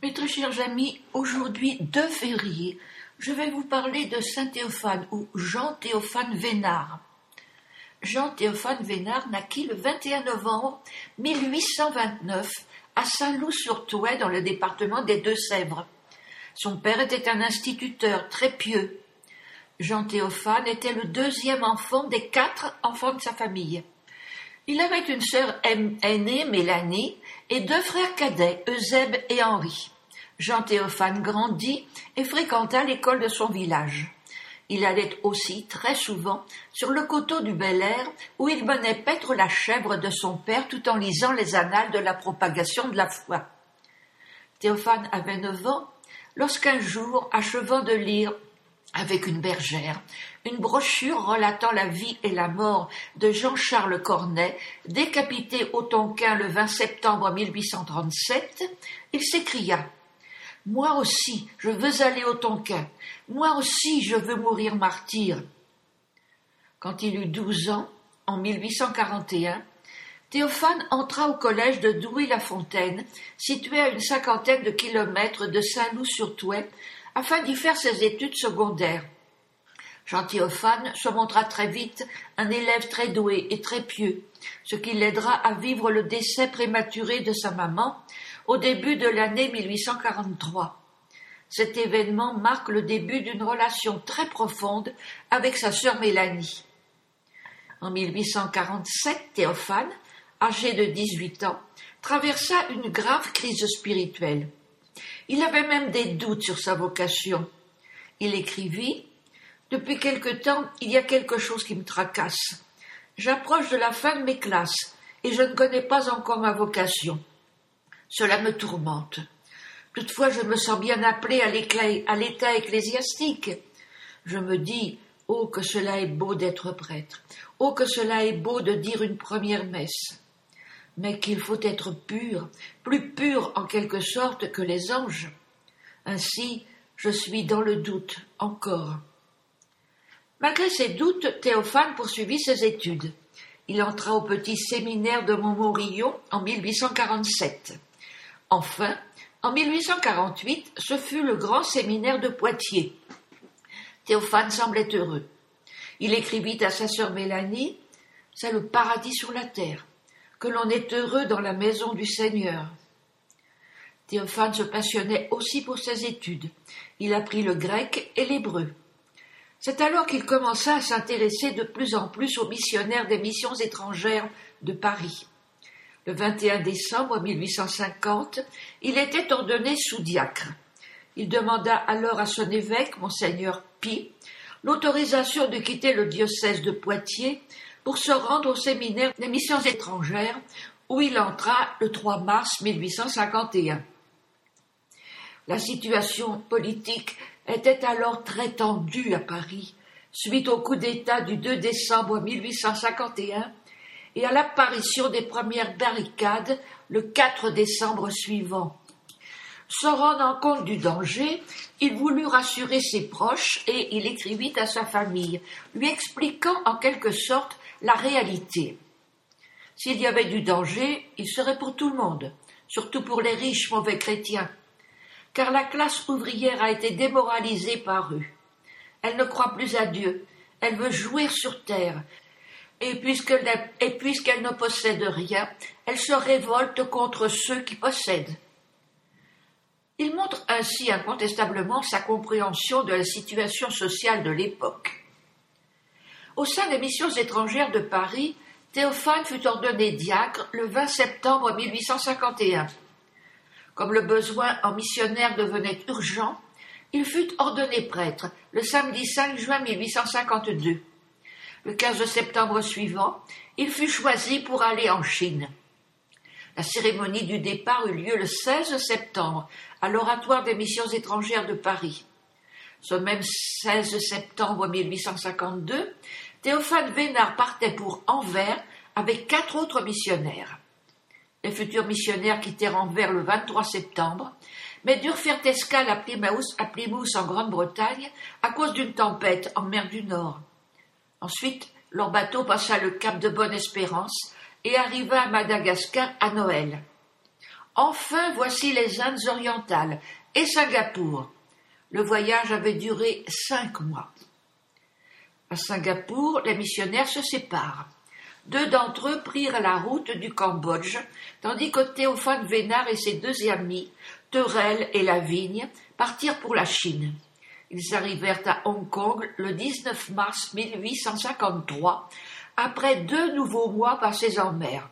Mes très chers amis, aujourd'hui 2 février, je vais vous parler de Saint Théophane ou Jean-Théophane Vénard. Jean-Théophane Vénard naquit le 21 novembre 1829 à Saint-Loup-sur-Thouet dans le département des Deux-Sèvres. Son père était un instituteur très pieux. Jean-Théophane était le 2e enfant des 4 enfants de sa famille. Il avait une sœur aînée, Mélanie, et 2 frères cadets, Eusèbe et Henri. Jean-Théophane grandit et fréquenta l'école de son village. Il allait aussi très souvent sur le coteau du Bel-Air où il menait paître la chèvre de son père tout en lisant les annales de la propagation de la foi. Théophane avait 9 ans lorsqu'un jour, achevant de lire avec une bergère une brochure relatant la vie et la mort de Jean-Charles Cornet, décapité au Tonkin le 20 septembre 1837, il s'écria « Moi aussi, je veux aller au Tonkin. Moi aussi, je veux mourir martyr. » Quand il eut 12 ans, en 1841, Théophane entra au collège de Douai-la-Fontaine, situé à une 50aine de kilomètres de Saint-Loup-sur-Thouet, afin d'y faire ses études secondaires. Jean-Théophane se montra très vite un élève très doué et très pieux, ce qui l'aidera à vivre le décès prématuré de sa maman au début de l'année 1843. Cet événement marque le début d'une relation très profonde avec sa sœur Mélanie. En 1847, Théophane, âgé de 18 ans, traversa une grave crise spirituelle. Il avait même des doutes sur sa vocation. Il écrivit « Depuis quelque temps, il y a quelque chose qui me tracasse. J'approche de la fin de mes classes et je ne connais pas encore ma vocation. Cela me tourmente. Toutefois, je me sens bien appelé à l'état ecclésiastique. Je me dis « Oh, que cela est beau d'être prêtre. Oh, que cela est beau de dire une première messe. » Mais qu'il faut être pur, plus pur en quelque sorte que les anges. Ainsi, je suis dans le doute encore. Malgré ses doutes, Théophane poursuivit ses études. Il entra au petit séminaire de Montmorillon en 1847. Enfin, en 1848, ce fut le grand séminaire de Poitiers. Théophane semblait heureux. Il écrivit à sa sœur Mélanie « C'est le paradis sur la terre. Que l'on est heureux dans la maison du Seigneur. » Théophane se passionnait aussi pour ses études. Il apprit le grec et l'hébreu. C'est alors qu'il commença à s'intéresser de plus en plus aux missionnaires des missions étrangères de Paris. Le 21 décembre 1850, il était ordonné sous-diacre. Il demanda alors à son évêque, Monseigneur Pie, l'autorisation de quitter le diocèse de Poitiers pour se rendre au séminaire des missions étrangères, où il entra le 3 mars 1851. La situation politique était alors très tendue à Paris, suite au coup d'État du 2 décembre 1851 et à l'apparition des premières barricades le 4 décembre suivant. Se rendant compte du danger, il voulut rassurer ses proches et il écrivit à sa famille, lui expliquant en quelque sorte la réalité. S'il y avait du danger, il serait pour tout le monde, surtout pour les riches mauvais chrétiens, car la classe ouvrière a été démoralisée par eux. Elle ne croit plus à Dieu, elle veut jouir sur terre, et puisqu'elle ne possède rien, elle se révolte contre ceux qui possèdent. Il montre ainsi incontestablement sa compréhension de la situation sociale de l'époque. Au sein des missions étrangères de Paris, Théophane fut ordonné diacre le 20 septembre 1851. Comme le besoin en missionnaire devenait urgent, il fut ordonné prêtre le samedi 5 juin 1852. Le 15 septembre suivant, il fut choisi pour aller en Chine. La cérémonie du départ eut lieu le 16 septembre à l'Oratoire des missions étrangères de Paris. Ce même 16 septembre 1852, Théophane Vénard partait pour Anvers avec 4 autres missionnaires. Les futurs missionnaires quittèrent Anvers le 23 septembre, mais durent faire escale à Plymouth en Grande-Bretagne à cause d'une tempête en mer du Nord. Ensuite, leur bateau passa le cap de Bonne-Espérance et arriva à Madagascar à Noël. Enfin, voici les Indes orientales et Singapour. Le voyage avait duré 5 mois. À Singapour, les missionnaires se séparent. 2 d'entre eux prirent la route du Cambodge, tandis que Théophane Vénard et ses 2 amis, Teurel et Lavigne, partirent pour la Chine. Ils arrivèrent à Hong Kong le 19 mars 1853, après 2 nouveaux mois passés en mer.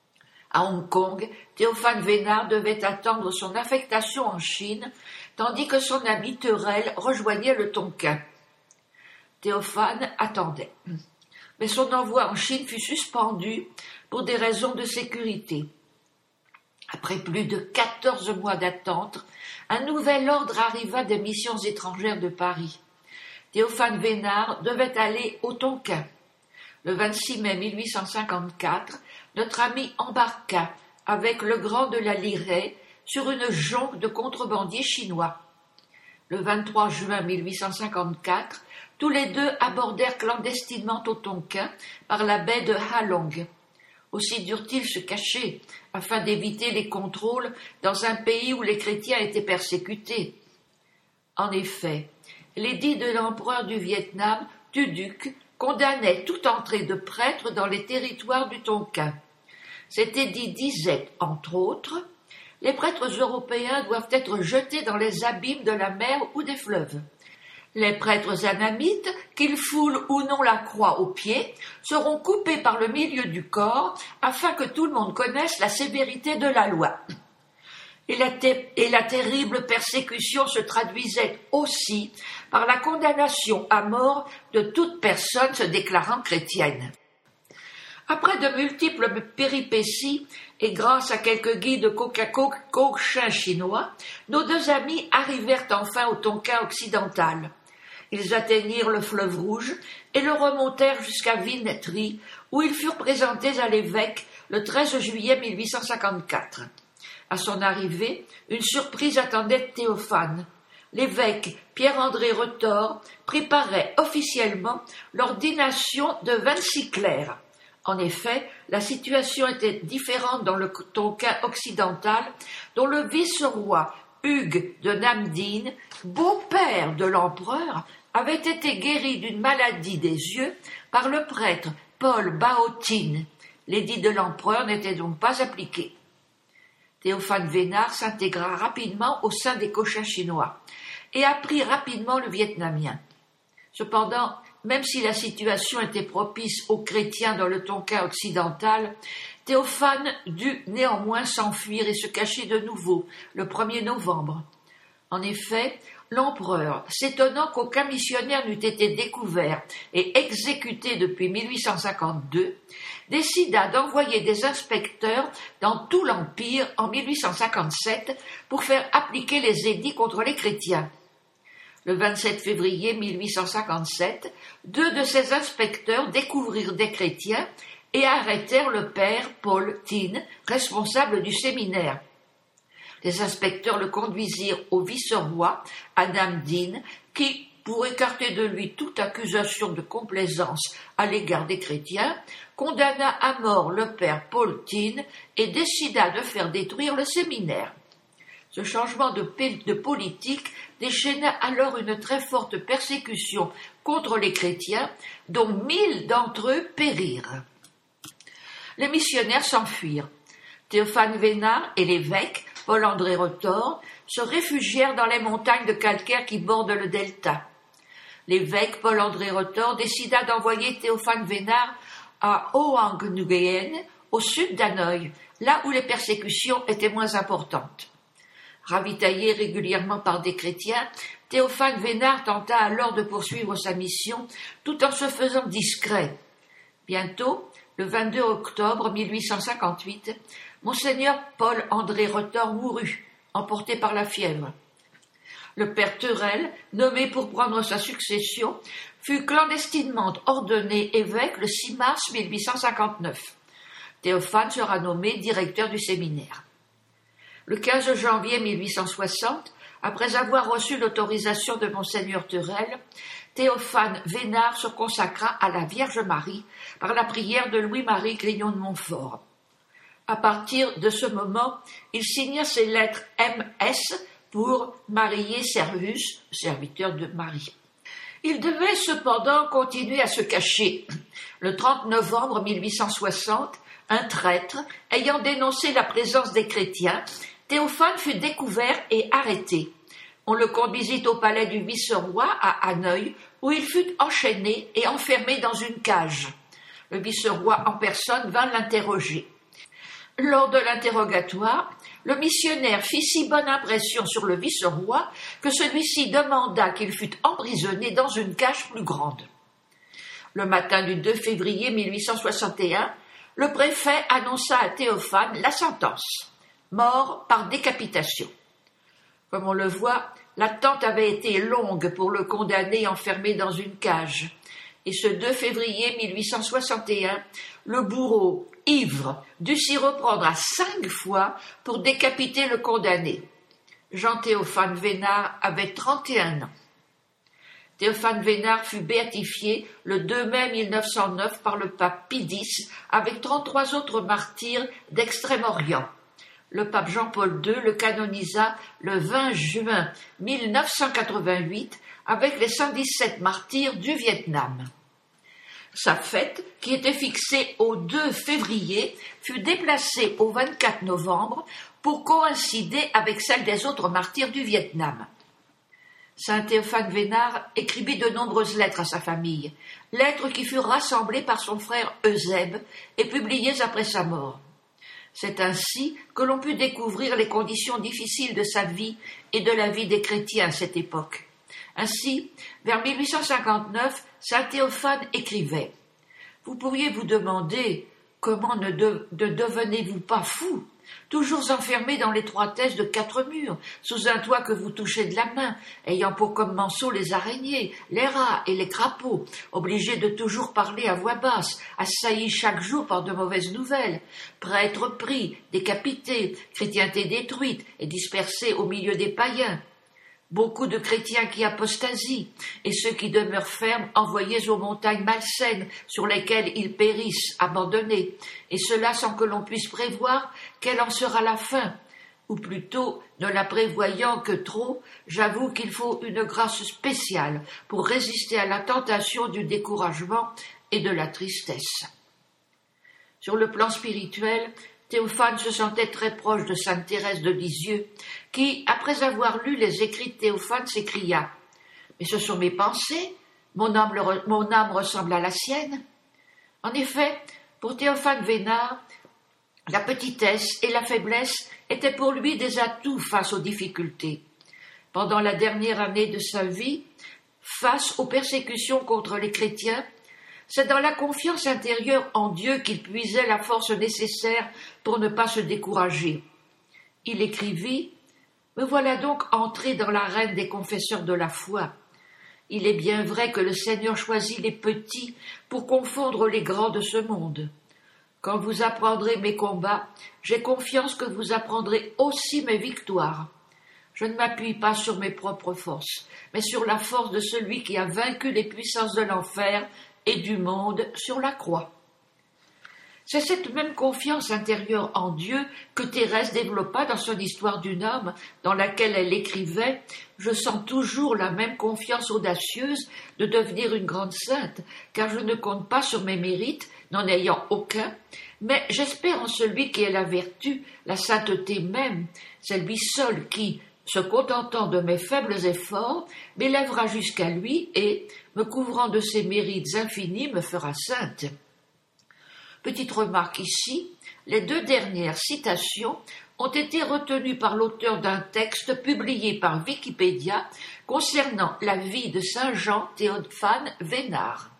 À Hong Kong, Théophane Vénard devait attendre son affectation en Chine, tandis que son ami Teurel rejoignait le Tonkin. Théophane attendait. Mais son envoi en Chine fut suspendu pour des raisons de sécurité. Après plus de 14 mois d'attente, un nouvel ordre arriva des missions étrangères de Paris. Théophane Vénard devait aller au Tonkin. Le 26 mai 1854, notre ami embarqua avec le grand de la Liraie sur une jonque de contrebandiers chinois. Le 23 juin 1854, tous les 2 abordèrent clandestinement au Tonkin par la baie de Halong. Aussi durent-ils se cacher afin d'éviter les contrôles dans un pays où les chrétiens étaient persécutés. En effet, l'édit de l'empereur du Vietnam, Tu Duc, condamnait toute entrée de prêtres dans les territoires du Tonkin. Cet édit disait, entre autres, « Les prêtres européens doivent être jetés dans les abîmes de la mer ou des fleuves. Les prêtres anamites, qu'ils foulent ou non la croix aux pieds, seront coupés par le milieu du corps afin que tout le monde connaisse la sévérité de la loi. » Et la terrible persécution se traduisait aussi par la condamnation à mort de toute personne se déclarant chrétienne. Après de multiples péripéties, et grâce à quelques guides cochin chinois, nos 2 amis arrivèrent enfin au Tonkin occidental. Ils atteignirent le fleuve Rouge et le remontèrent jusqu'à Vinetri, où ils furent présentés à l'évêque le 13 juillet 1854. À son arrivée, une surprise attendait Théophane. L'évêque Pierre-André Retord préparait officiellement l'ordination de 26 clercs. En effet, la situation était différente dans le Tonkin occidental, dont le vice-roi Hugues de Namdine, beau-père de l'empereur, avait été guéri d'une maladie des yeux par le prêtre Paul Baotine. L'édit de l'empereur n'était donc pas appliqué. Théophane Vénard s'intégra rapidement au sein des cochins chinois et apprit rapidement le vietnamien. Cependant, même si la situation était propice aux chrétiens dans le Tonkin occidental, Théophane dut néanmoins s'enfuir et se cacher de nouveau le 1er novembre. En effet, l'empereur, s'étonnant qu'aucun missionnaire n'eût été découvert et exécuté depuis 1852, décida d'envoyer des inspecteurs dans tout l'Empire en 1857 pour faire appliquer les édits contre les chrétiens. Le 27 février 1857, 2 de ces inspecteurs découvrirent des chrétiens et arrêtèrent le père Paul Tin, responsable du séminaire. Les inspecteurs le conduisirent au vice-roi, à Namdine, qui, pour écarter de lui toute accusation de complaisance à l'égard des chrétiens, condamna à mort le père Paul Tin et décida de faire détruire le séminaire. Ce changement de politique déchaîna alors une très forte persécution contre les chrétiens, dont 1000 d'entre eux périrent. Les missionnaires s'enfuirent. Théophane Vénard et l'évêque, Paul-André Retord, se réfugièrent dans les montagnes de calcaire qui bordent le delta. L'évêque Paul-André Retord décida d'envoyer Théophane Vénard à Hoang Nguyen, au sud d'Hanoï, là où les persécutions étaient moins importantes. Ravitaillé régulièrement par des chrétiens, Théophane Vénard tenta alors de poursuivre sa mission tout en se faisant discret. Bientôt, le 22 octobre 1858, Monseigneur Paul-André Retord mourut, emporté par la fièvre. Le père Teurel, nommé pour prendre sa succession, fut clandestinement ordonné évêque le 6 mars 1859. Théophane sera nommé directeur du séminaire. Le 15 janvier 1860, après avoir reçu l'autorisation de Monseigneur Teurel, Théophane Vénard se consacra à la Vierge Marie par la prière de Louis-Marie Grignon de Montfort. À partir de ce moment, il signa ses lettres MS pour Marier Servus, serviteur de Marie. Il devait cependant continuer à se cacher. Le 30 novembre 1860, un traître, ayant dénoncé la présence des chrétiens, Théophane fut découvert et arrêté. On le conduisit au palais du vice-roi à Hanoï, où il fut enchaîné et enfermé dans une cage. Le vice-roi en personne vint l'interroger. Lors de l'interrogatoire, le missionnaire fit si bonne impression sur le vice-roi que celui-ci demanda qu'il fût emprisonné dans une cage plus grande. Le matin du 2 février 1861, le préfet annonça à Théophane la sentence, mort par décapitation. Comme on le voit, l'attente avait été longue pour le condamné enfermé dans une cage. Et ce 2 février 1861, le bourreau, ivre, dut s'y reprendre à 5 fois pour décapiter le condamné. Jean-Théophane Vénard avait 31 ans. Théophane Vénard fut béatifié le 2 mai 1909 par le pape Pie X avec 33 autres martyrs d'Extrême-Orient. Le pape Jean-Paul II le canonisa le 20 juin 1988 avec les 117 martyrs du Vietnam. Sa fête, qui était fixée au 2 février, fut déplacée au 24 novembre pour coïncider avec celle des autres martyrs du Vietnam. Saint Théophane Vénard écrivit de nombreuses lettres à sa famille, lettres qui furent rassemblées par son frère Eusèbe et publiées après sa mort. C'est ainsi que l'on put découvrir les conditions difficiles de sa vie et de la vie des chrétiens à cette époque. Ainsi, vers 1859, saint Théophane écrivait « Vous pourriez vous demander comment ne devenez-vous pas fou, toujours enfermé dans l'étroitesse de 4 murs, sous un toit que vous touchez de la main, ayant pour commensaux les araignées, les rats et les crapauds, obligé de toujours parler à voix basse, assailli chaque jour par de mauvaises nouvelles, prêtres pris, décapités, chrétienté détruite et dispersés au milieu des païens. Beaucoup de chrétiens qui apostasient, et ceux qui demeurent fermes envoyés aux montagnes malsaines sur lesquelles ils périssent, abandonnés, et cela sans que l'on puisse prévoir quelle en sera la fin. Ou plutôt, ne la prévoyant que trop, j'avoue qu'il faut une grâce spéciale pour résister à la tentation du découragement et de la tristesse. Sur le plan spirituel, Théophane se sentait très proche de sainte Thérèse de Lisieux, qui, après avoir lu les écrits de Théophane, s'écria « Mais ce sont mes pensées, mon âme ressemble à la sienne. » En effet, pour Théophane Vénard, la petitesse et la faiblesse étaient pour lui des atouts face aux difficultés. Pendant la dernière année de sa vie, face aux persécutions contre les chrétiens, c'est dans la confiance intérieure en Dieu qu'il puisait la force nécessaire pour ne pas se décourager. Il écrivit « Me voilà donc entré dans l'arène des confesseurs de la foi. Il est bien vrai que le Seigneur choisit les petits pour confondre les grands de ce monde. Quand vous apprendrez mes combats, j'ai confiance que vous apprendrez aussi mes victoires. Je ne m'appuie pas sur mes propres forces, mais sur la force de celui qui a vaincu les puissances de l'enfer et du monde sur la croix. » C'est cette même confiance intérieure en Dieu que Thérèse développa dans son histoire d'une âme, dans laquelle elle écrivait « Je sens toujours la même confiance audacieuse de devenir une grande sainte, car je ne compte pas sur mes mérites, n'en ayant aucun, mais j'espère en celui qui est la vertu, la sainteté même, c'est lui seul qui, se contentant de mes faibles efforts, m'élèvera jusqu'à lui et, me couvrant de ses mérites infinis, me fera sainte. » Petite remarque ici, les 2 dernières citations ont été retenues par l'auteur d'un texte publié par Wikipédia concernant la vie de saint Jean Théophane Vénard.